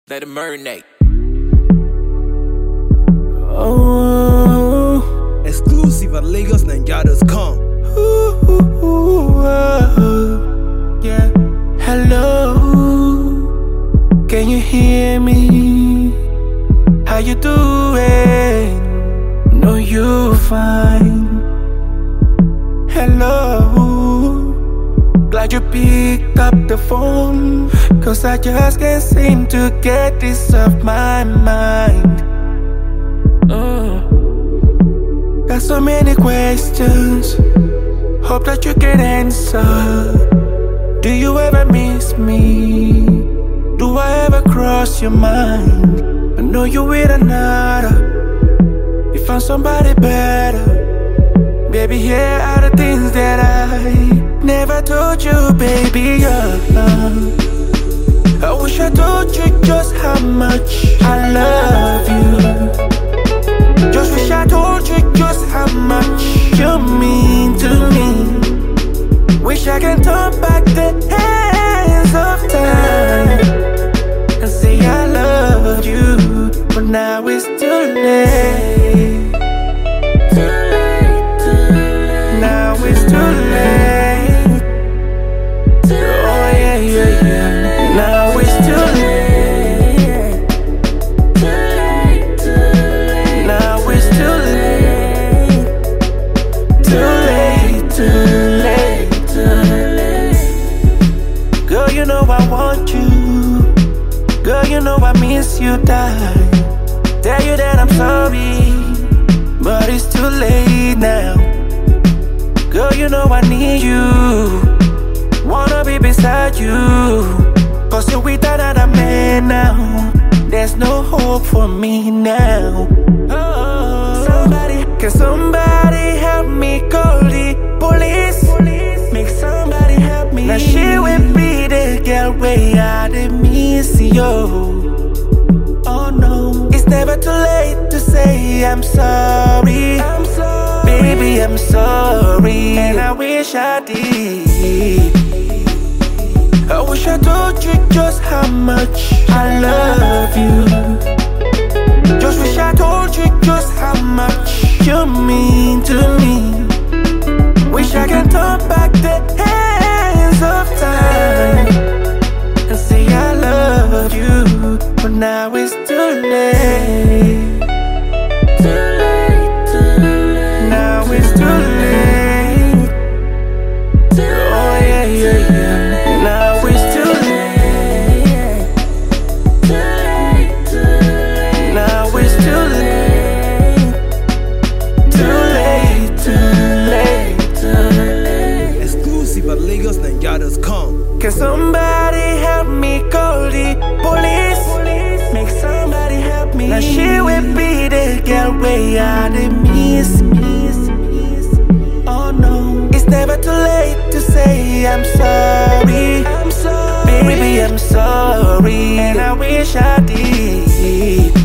Let it marinate. Oh, exclusive at LagosNinja.com. Yeah. Hello, can you hear me? How you doing? Know you fine. Hello, glad you picked up the phone, 'cause I just can't seem to get this off my mind. Got so many questions, hope that you can answer. Do you ever miss me? Do I ever cross your mind? I know you with another, you found somebody better. Baby, here are the things that I never told you, baby. I wish I told you just how much I love you. Just wish I told you just how much you mean to me. Wish I can turn back the hands of time and say I love you, but now it's too late. Now it's too late. Oh yeah, yeah, yeah. Now it's too late. Now it's too late. Too late, too late. Girl, you know I want you. Girl, you know I miss you, die. Tell you that I'm sorry, but it's too late now. Girl, you know I need you, wanna be beside you, 'cause you're with another man now. There's no hope for me now. Can somebody help me call the police? Make somebody help me. Now she will be the girl way I miss you. Oh no, it's never too late to say I'm sorry. I'm sorry, baby, I'm sorry, and I wish I did. I wish I told you just how much I love you. Just wish I told you just how much you mean to me. Wish I can turn back the hands of time and say I love you, but now it's too late. Too late, too late. Now it's too late. Oh yeah, yeah, yeah. Now it's too late. Too late, too late. Now it's too late. Too late, too late, too late. Exclusive at LagosNinja.com. Can somebody help me call the police? Make somebody help me. Now she will be the girl way I miss. Oh no, it's never too late to say I'm sorry. I'm sorry, baby, I'm sorry, and I wish I did.